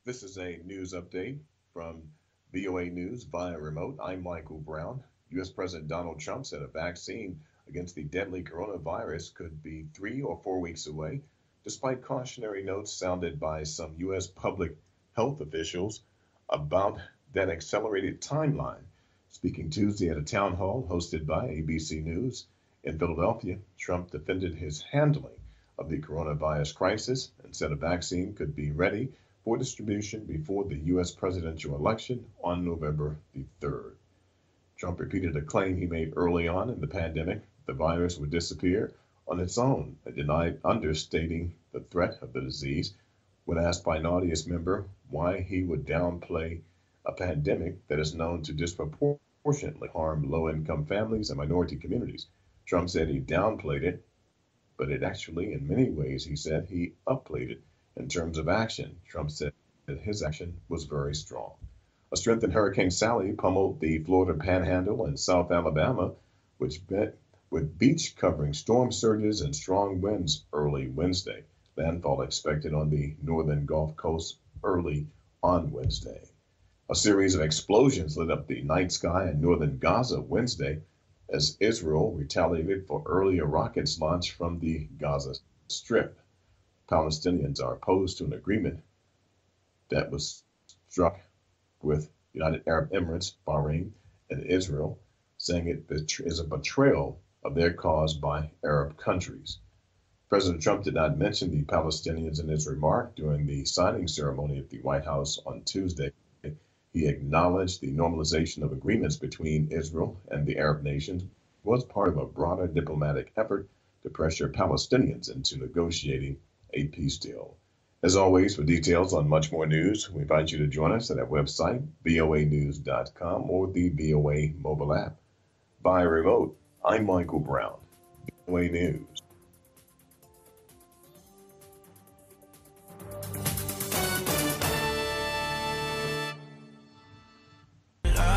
This is a news update from VOA News via remote. I'm Michael Brown. U.S. President Donald Trump said a vaccine against the deadly coronavirus could be 3 or 4 weeks away, despite cautionary notes sounded by some U.S. public health officials about that accelerated timeline. Speaking Tuesday at a town hall hosted by ABC News in Philadelphia, Trump defended his handling of the coronavirus crisis and said a vaccine could be ready for distribution before the U.S. presidential election on November the 3rd. Trump repeated a claim he made early on in the pandemic the virus would disappear on its own and denied understating the threat of the disease when asked by an audience member why he would downplay a pandemic that is known to disproportionately harm low income families and minority communities. Trump said he downplayed it, but it actually, in many ways, he said he upplayed it. In terms of action, Trump said that his action was very strong. A strengthened Hurricane Sally pummeled the Florida Panhandle and South Alabama, which met with beach covering storm surges and strong winds early Wednesday. Landfall expected on the northern Gulf Coast early on Wednesday. A series of explosions lit up the night sky in northern Gaza Wednesday as Israel retaliated for earlier rockets launched from the Gaza Strip. Palestinians are opposed to an agreement that was struck with United Arab Emirates, Bahrain, and Israel, saying it is a betrayal of their cause by Arab countries. President Trump did not mention the Palestinians in his remark during the signing ceremony at the White House on Tuesday. He acknowledged the normalization of agreements between Israel and the Arab nations was part of a broader diplomatic effort to pressure Palestinians into negotiating a peace deal. As always, for details on much more news, we invite you to join us at our website, voanews.com, or the VOA mobile app. Via remote, I'm Michael Brown, VOA News.